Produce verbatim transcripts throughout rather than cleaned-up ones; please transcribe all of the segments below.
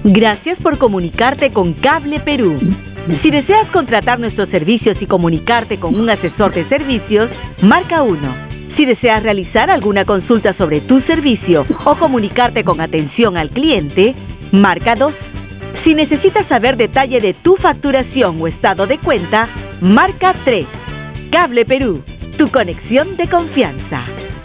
Gracias por comunicarte con Cable Perú. Si deseas contratar nuestros servicios y comunicarte con un asesor de servicios, marca uno. Si deseas realizar alguna consulta sobre tu servicio o comunicarte con atención al cliente, marca dos. Si necesitas saber detalle de tu facturación o estado de cuenta, marca tres. Cable Perú, tu conexión de confianza.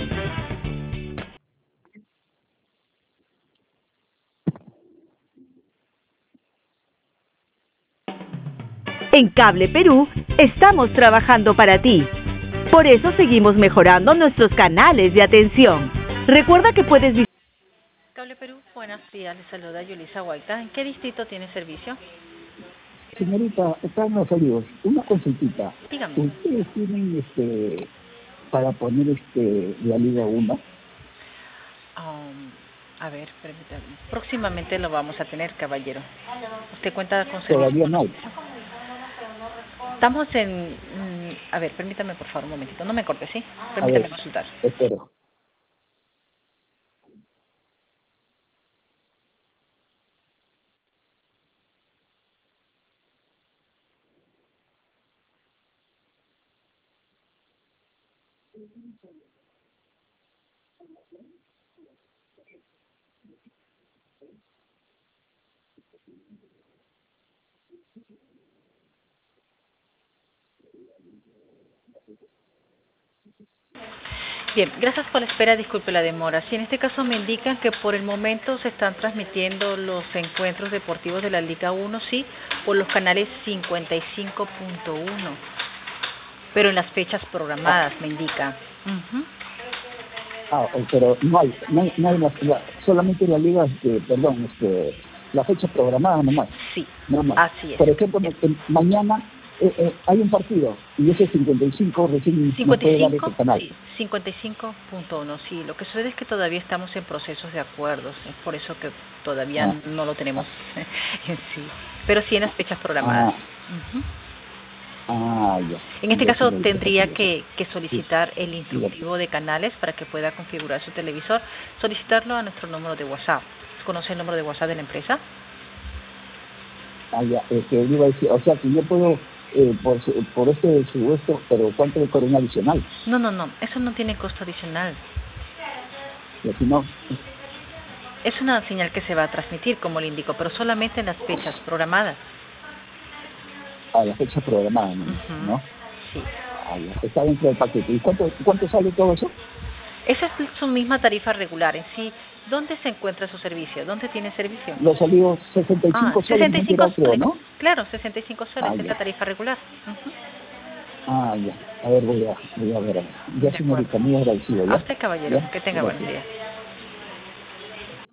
En Cable Perú estamos trabajando para ti. Por eso seguimos mejorando nuestros canales de atención. Recuerda que puedes visitar... Cable Perú, buenos días, les saluda Yulisa Guaita. ¿En qué distrito tiene servicio? Señorita, están los saludos. Una consultita. Dígame. ¿Ustedes tienen este para poner este la Liga uno? Um, a ver, permítame. Próximamente lo vamos a tener, caballero. ¿Usted cuenta con servicio? Todavía no. Estamos en... Mm, a ver, permítame por favor un momentito. No me corte, ¿sí? Permítame ver, consultar. Espero. Bien, gracias por la espera, disculpe la demora. Sí, en este caso me indican que por el momento se están transmitiendo los encuentros deportivos de la Liga uno, sí, por los canales cincuenta y cinco punto uno, pero en las fechas programadas, me indica. Uh-huh. Ah, pero no hay, no hay, no hay la, la, solamente la Liga, este, perdón, este, la fecha programada nomás. Sí, nomás. Así es. Por ejemplo, en, mañana eh, eh, hay un partido y ese cincuenta y cinco recién cincuenta y puede dar cinco, ese canal. sí, cincuenta y cinco punto uno, sí. Lo que sucede es que todavía estamos en procesos de acuerdos, es por eso que todavía Ah. no lo tenemos en sí. Pero sí en las fechas programadas. Ah. Uh-huh. Ah, ya. En este Ya, caso sí, tendría sí. que, que solicitar el instructivo de canales para que pueda configurar su televisor, solicitarlo a nuestro número de WhatsApp. ¿Conoce el número de WhatsApp de la empresa? Ah, ya, este, iba a decir, o sea, que yo puedo, eh, por, por este supuesto, pero ¿cuánto de corona adicional? No, no, no, eso no tiene costo adicional. Y si no, Es una señal que se va a transmitir, como le indico, pero solamente en las fechas programadas. a la fecha programada, ¿no? Uh-huh. ¿no? Sí. Ah, ya, está dentro del paquete. ¿Y cuánto, cuánto sale todo eso? Esa es su misma tarifa regular en sí. ¿Dónde se encuentra su servicio? ¿Dónde tiene servicio? Los salió sesenta y cinco ah, soles, sesenta y cinco creo, soles. ¿no? Claro, sesenta y cinco soles Ah, es ya. la tarifa regular. Uh-huh. Ah, ya. A ver, voy a, voy a ver. Ya, De señorita, acuerdo. muy agradecido, ¿ya? A usted, caballero, ¿Ya? que tenga Gracias. buen día.